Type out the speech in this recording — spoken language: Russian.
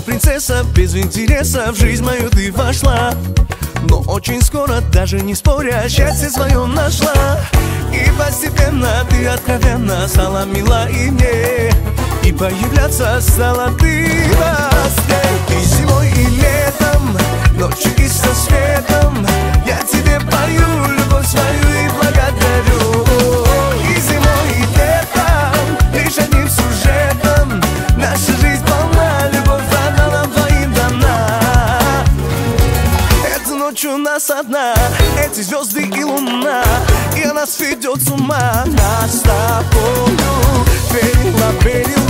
принцесса, без интереса в жизнь мою ты вошла. Но очень скоро, даже не споря, счастье свое нашла. И постепенно ты откровенно стала мила и мне, и появляться стала ты во сне. И зимой, и летом, ночью и со светом я тебе пою любовь свою и благодарю. И зимой, и летом, лишь одним сюжетом наша жизнь полна, любовь одна нам двоим дана. Эта ночь у нас одна, эти звезды и луна, и она сведет с ума. Нас с тобою пела, пела